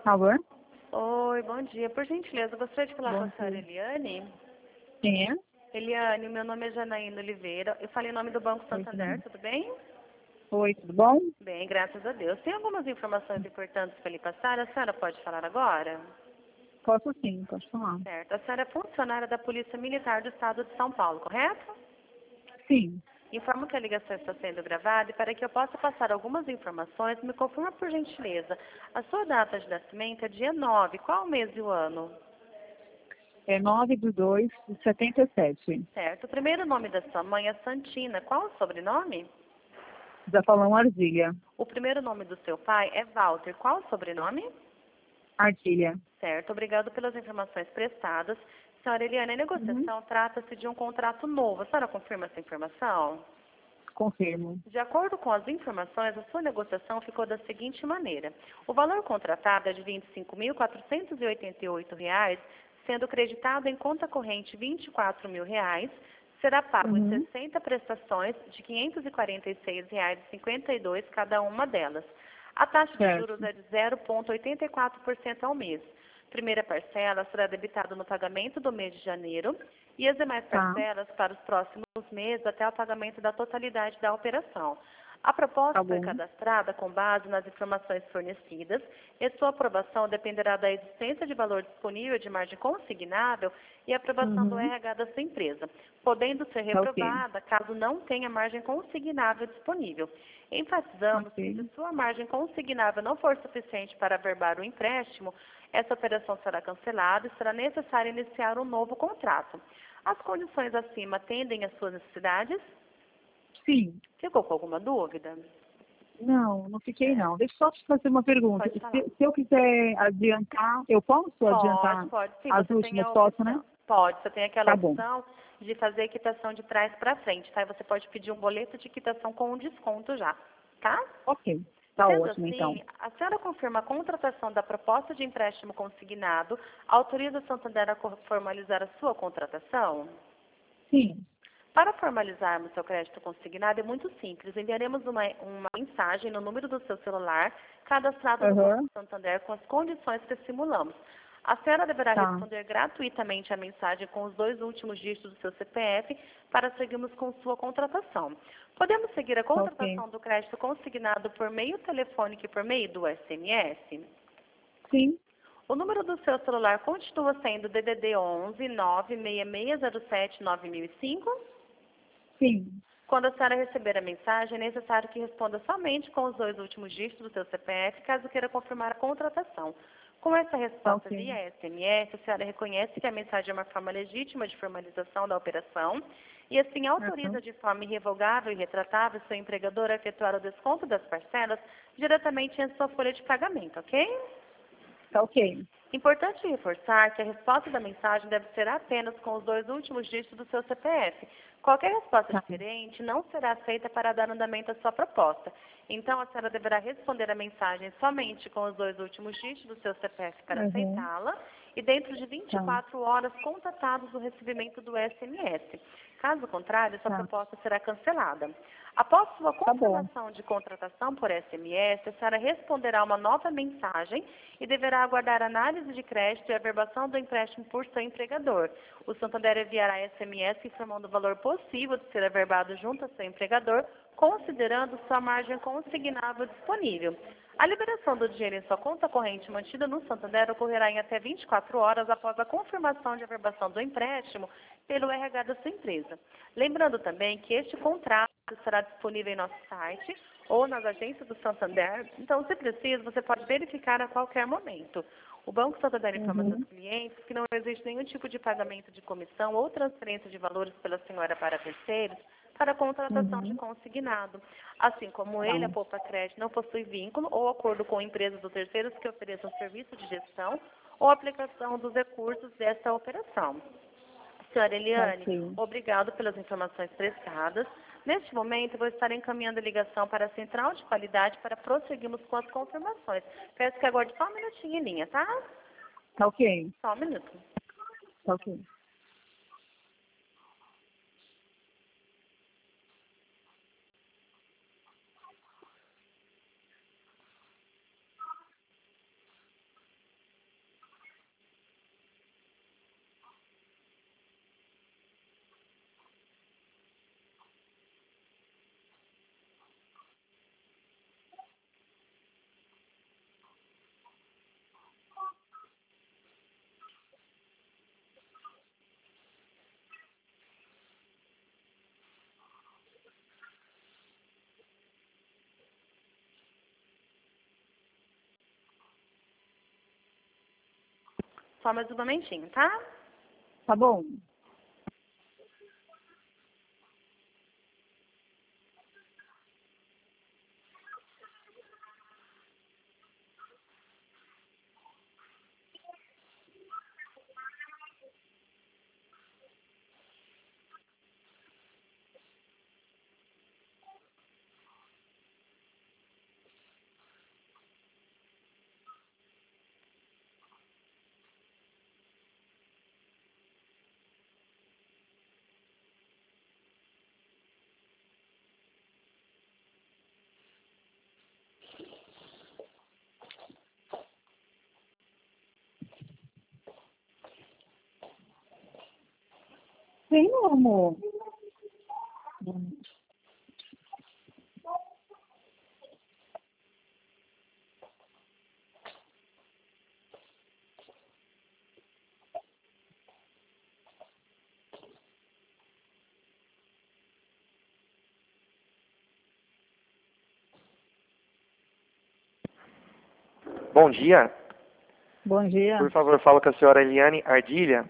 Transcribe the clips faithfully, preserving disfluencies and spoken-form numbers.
Alô? Oi, bom dia. Por gentileza, eu gostaria de falar com Bom a senhora dia. Eliane. Quem é? Eliane, meu nome é Janaína Oliveira. Eu falei em nome do Banco Oi, tudo Santander, bem? tudo bem? Oi, tudo bom? Bem, graças a Deus. Tem algumas informações importantes para lhe passar? A senhora pode falar agora? Posso sim, posso falar. Certo. A senhora é funcionária da Polícia Militar do Estado de São Paulo, correto? Sim, Informo que a ligação está sendo gravada e para que eu possa passar algumas informações, me confirma por gentileza. A sua data de nascimento é dia nove. Qual o mês e o ano? é nove de dois de setenta e sete. Certo. O primeiro nome da sua mãe é Santina. Qual o sobrenome? Zapalão Argília. O primeiro nome do seu pai é Walter. Qual o sobrenome? Argília. Certo. Obrigado pelas informações prestadas. Senhora Eliane, a Uhum. negociação trata-se de um contrato novo. A senhora confirma essa informação? Confirmo. De acordo com as informações, a sua negociação ficou da seguinte maneira. O valor contratado é de vinte e cinco mil quatrocentos e oitenta e oito reais, sendo creditado em conta corrente vinte e quatro mil reais, será pago em Uhum. sessenta prestações de quinhentos e quarenta e seis reais e cinquenta e dois cada uma delas. A taxa de juros Certo. é de zero vírgula oitenta e quatro por cento ao mês. Primeira parcela será debitada no pagamento do mês de janeiro e as demais Tá. parcelas para os próximos meses até o pagamento da totalidade da operação. A proposta Tá foi bom. cadastrada com base nas informações fornecidas e sua aprovação dependerá da existência de valor disponível de margem consignável e aprovação do Uhum. R H da sua empresa, podendo ser Tá ok. reprovada caso não tenha margem consignável disponível. Enfatizamos que se Ok. sua margem consignável não for suficiente para averbar o empréstimo, essa operação será cancelada e será necessário iniciar um novo contrato. As condições acima atendem às suas necessidades? Sim. Ficou com alguma dúvida? Não, não fiquei Certo. não. Deixa eu só te fazer uma pergunta. Pode falar. Se, se eu quiser adiantar, eu posso Pode, adiantar pode. Sim, as você tem últimas? a Posso, né? opção. Pode, você tem aquela Tá bom. opção de fazer a quitação de trás para frente, tá? E você pode pedir um boleto de quitação com um desconto já, tá? Ok. Tá Sendo ótimo, então. assim, a senhora confirma a contratação da proposta de empréstimo consignado, autoriza o Santander a co- formalizar a sua contratação? Sim. Para formalizarmos seu crédito consignado é muito simples. Enviaremos uma, uma mensagem no número do seu celular cadastrado no Banco Aham. Santander com as condições que simulamos. A senhora deverá Tá. responder gratuitamente a mensagem com os dois últimos dígitos do seu C P F para seguirmos com sua contratação. Podemos seguir a Tá ok. contratação do crédito consignado por meio telefônico e por meio do S M S? Sim. O número do seu celular continua sendo D D D onze nove seis seis zero sete nove mil e cinco? Sim. Quando a senhora receber a mensagem, é necessário que responda somente com os dois últimos dígitos do seu C P F, caso queira confirmar a contratação. Com essa Tá resposta ok. via S M S, a senhora reconhece que a mensagem é uma forma legítima de formalização da operação e, assim, Aham. autoriza de forma irrevogável e retratável seu empregador a efetuar o desconto das parcelas diretamente em sua folha de pagamento, ok? Tá ok. Importante reforçar que a resposta da mensagem deve ser apenas com os dois últimos dígitos do seu C P F. Qualquer resposta Tá. diferente não será aceita para dar andamento à sua proposta. Então, a senhora deverá responder a mensagem somente com os dois últimos dígitos do seu C P F para Aham. aceitá-la e dentro de vinte e Tá. quatro horas contatados o recebimento do S M S. Caso contrário, sua Tá. proposta será cancelada. Após sua Tá bom. confirmação de contratação por S M S, a senhora responderá uma nova mensagem e deverá aguardar análise de crédito e averbação do empréstimo por seu empregador. O Santander enviará S M S informando o valor possível de ser averbado junto ao seu empregador, considerando sua margem consignável disponível. A liberação do dinheiro em sua conta corrente mantida no Santander ocorrerá em até vinte e quatro horas após a confirmação de averbação do empréstimo pelo R H da sua empresa. Lembrando também que este contrato será disponível em nosso site ou nas agências do Santander, então, se preciso, você pode verificar a qualquer momento. O Banco Santander informa seus Uhum. clientes que não existe nenhum tipo de pagamento de comissão ou transferência de valores pela senhora para terceiros para a contratação de Uhum. consignado. Assim como Tá. ele, a Poupa Crédito não possui vínculo ou acordo com empresas ou terceiros que ofereçam serviço de gestão ou aplicação dos recursos desta operação. Senhora Tá Eliane, ok. obrigado pelas informações prestadas. Neste momento, eu vou estar encaminhando a ligação para a central de qualidade para prosseguirmos com as confirmações. Peço que aguarde só um minutinho em linha, tá? Tá ok. Só um minuto. Tá ok. Só mais um momentinho, tá? Tá bom. Vem, meu amor. Hum. Bom dia. Bom dia. Por favor, fala com a senhora Eliane Ardilha.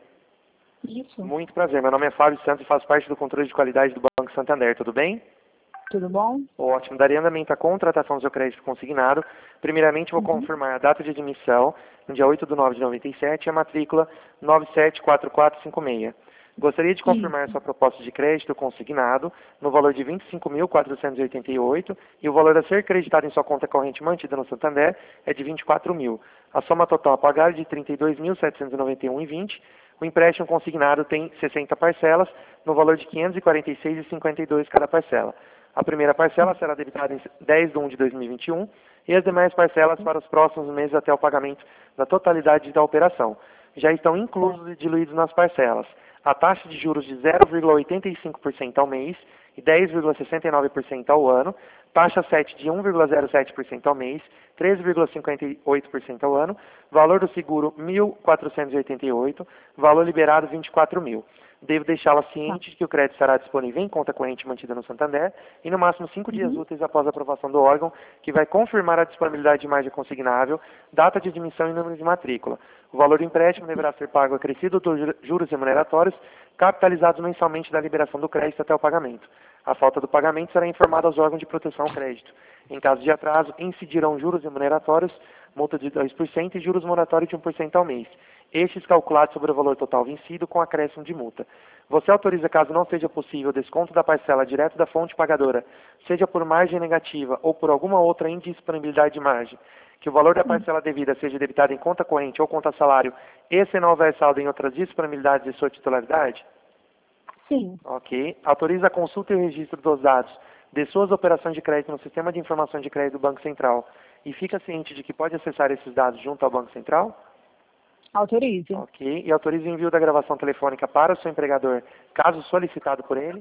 Isso. Muito prazer. Meu nome é Fábio Santos e faço parte do controle de qualidade do Banco Santander. Tudo bem? Tudo bom? Ótimo. Daria andamento à contratação do seu crédito consignado. Primeiramente, vou Uhum. confirmar a data de admissão, no dia oito de nove de noventa e sete, e a matrícula nove sete quatro quatro cinco seis. Gostaria de confirmar Isso. sua proposta de crédito consignado no valor de vinte e cinco mil quatrocentos e oitenta e oito e o valor a ser creditado em sua conta corrente mantida no Santander é de vinte e quatro mil. A soma total a pagar é de trinta e dois mil setecentos e noventa e um reais e vinte centavos. O empréstimo consignado tem sessenta parcelas no valor de quinhentos e quarenta e seis reais e cinquenta e dois centavos cada parcela. A primeira parcela será debitada em dez de um de dois mil e vinte e um e as demais parcelas para os próximos meses até o pagamento da totalidade da operação. Já estão inclusos e diluídos nas parcelas a taxa de juros de zero vírgula oitenta e cinco por cento ao mês e dez vírgula sessenta e nove por cento ao ano, taxa sete de um vírgula zero sete por cento ao mês, treze vírgula cinquenta e oito por cento ao ano, valor do seguro mil quatrocentos e oitenta e oito, valor liberado vinte e quatro mil. Devo deixá-la ciente de que o crédito estará disponível em conta corrente mantida no Santander e no máximo cinco Uhum. dias úteis após a aprovação do órgão, que vai confirmar a disponibilidade de margem consignável, data de admissão e número de matrícula. O valor do empréstimo deverá ser pago acrescido dos juros remuneratórios, capitalizados mensalmente da liberação do crédito até o pagamento. A falta do pagamento será informada aos órgãos de proteção ao crédito. Em caso de atraso, incidirão juros remuneratórios, multa de dois por cento e juros moratórios de um por cento ao mês. Estes calculados sobre o valor total vencido com acréscimo de multa. Você autoriza, caso não seja possível, o desconto da parcela direto da fonte pagadora, seja por margem negativa ou por alguma outra indisponibilidade de margem, que o valor da parcela devida seja debitado em conta corrente ou conta salário e se não houver saldo em outras disponibilidades de sua titularidade? Sim. Ok. Autoriza a consulta e o registro dos dados de suas operações de crédito no Sistema de Informação de Crédito do Banco Central e fica ciente de que pode acessar esses dados junto ao Banco Central? Autorize. Ok. E autoriza o envio da gravação telefônica para o seu empregador, caso solicitado por ele?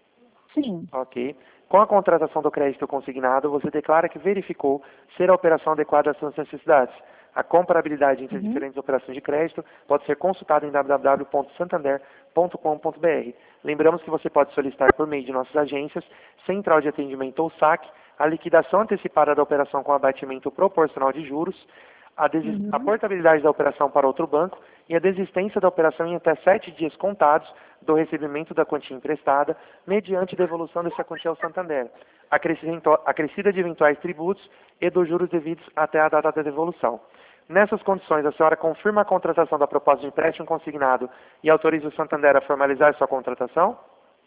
Sim. Ok. Com a contratação do crédito consignado, você declara que verificou ser a operação adequada às suas necessidades. A comparabilidade entre as Uhum. diferentes operações de crédito pode ser consultada em w w w ponto santander ponto com ponto b r. Lembramos que você pode solicitar por meio de nossas agências, Central de Atendimento ou S A C, a liquidação antecipada da operação com abatimento proporcional de juros, a, Uhum. a portabilidade da operação para outro banco e a desistência da operação em até sete dias contados do recebimento da quantia emprestada, mediante devolução dessa quantia ao Santander, acrescida de eventuais tributos e dos juros devidos até a data da devolução. Nessas condições, a senhora confirma a contratação da proposta de empréstimo consignado e autoriza o Santander a formalizar sua contratação?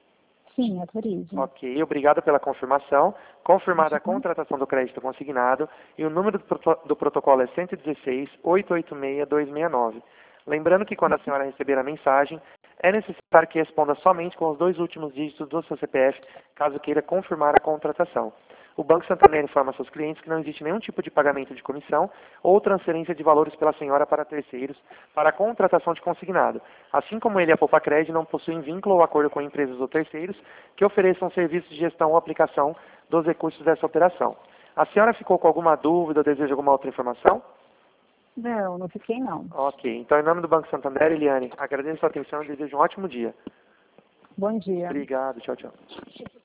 Sim, autorize. Ok, obrigado pela confirmação. Confirmada a Uhum. contratação do crédito consignado e o número do, proto do protocolo é cento e dezesseis, oitocentos e oitenta e seis, duzentos e sessenta e nove. Lembrando que quando a senhora receber a mensagem, é necessário que responda somente com os dois últimos dígitos do seu C P F, caso queira confirmar a contratação. O Banco Santander informa seus clientes que não existe nenhum tipo de pagamento de comissão ou transferência de valores pela senhora para terceiros para a contratação de consignado. Assim como ele e a Popacred não possuem vínculo ou acordo com empresas ou terceiros que ofereçam serviços de gestão ou aplicação dos recursos dessa operação. A senhora ficou com alguma dúvida ou deseja alguma outra informação? Não, não fiquei não. Ok. Então, em nome do Banco Santander, Eliane, agradeço a sua atenção e desejo um ótimo dia. Bom dia. Obrigado. Tchau, tchau.